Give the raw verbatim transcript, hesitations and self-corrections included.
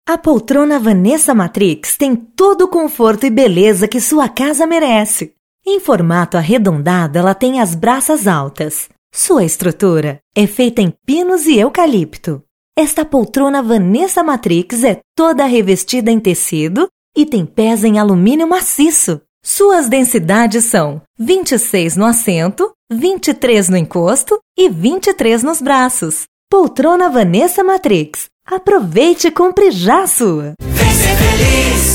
A poltrona Vanessa Matrix tem todo o conforto e beleza que sua casa merece. Em formato arredondado, ela tem as braças altas. Sua estrutura é feita em pinos e eucalipto. Esta poltrona Vanessa Matrix é toda revestida em tecido e tem pés em alumínio maciço. Suas densidades são vinte e seis no assento, vinte e três no encosto e vinte e três nos braços. Poltrona Vanessa Matrix. Aproveite e compre já a sua! Vem ser feliz!